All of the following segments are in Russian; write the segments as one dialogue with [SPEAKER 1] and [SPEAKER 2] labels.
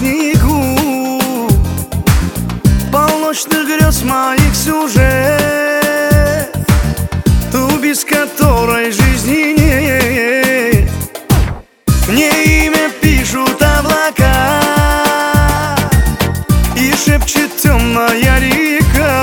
[SPEAKER 1] снегу, полночных грез моих сюжет, ту, без которой жизни нет. Мне имя пишут облака и шепчет темная река.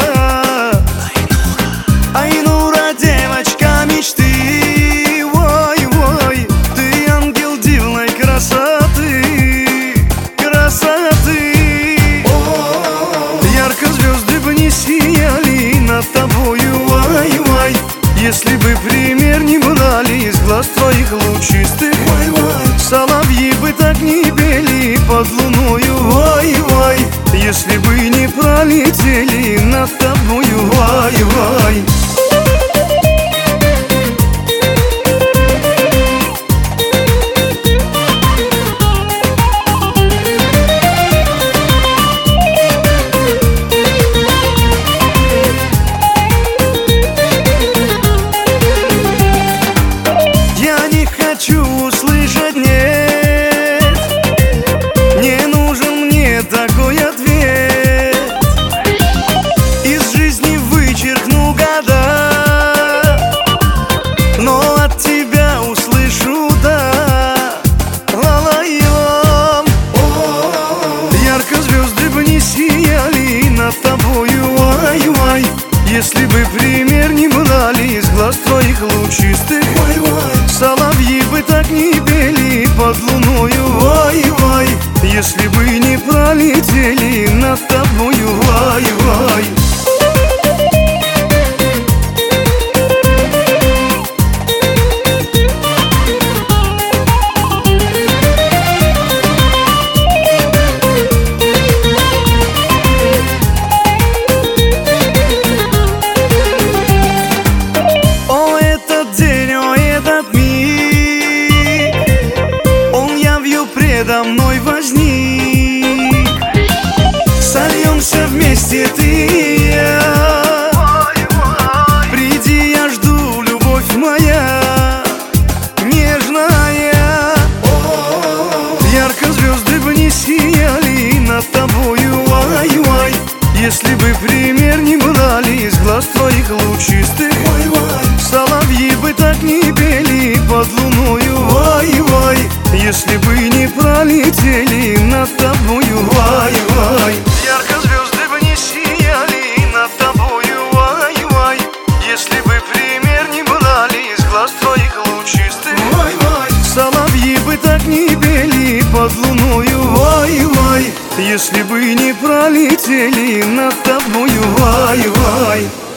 [SPEAKER 1] Айнура, девочка мечты, ой-ой, ты ангел дивной красоты, красоты. Ярко звезды бы не сияли над тобою, ой-ой, если бы пример не брали из глаз твоих лучистых. Соловьи бы так не пели под луною, ой-ой, если бы не пролетели над тобою, ой-ой. Я не хочу услышать нет, не нужен мне такой ответ. Из жизни вычеркну года, но от тебя услышу да. Ла-ла-йом. Ярко звезды бы не сияли над тобою, ой-ой, если бы пример не брали из глаз твоих лучистых. Соловьи бы так не пели под луною, ой-ой, если бы не пролетели над тобою, ой-ой. О, этот день, о, этот миг, он явью предо мной возник. Сольемся вместе ты и я. Приди, я жду, любовь моя нежная. Ярко звезды бы не сияли над тобою, ой-ой, если бы пример не брали из глаз твоих лучистых. Соловьи бы так не пели под луною, ой-ой, если бы не пролетели над тобою, ой-ой. Ярко звезды бы не сияли над тобою, ой-ой, если бы пример не брали из глаз твоих лучистых. Соловьи бы так не пели под луною, ой-ой, если бы не пролетели над тобою, ой-ой.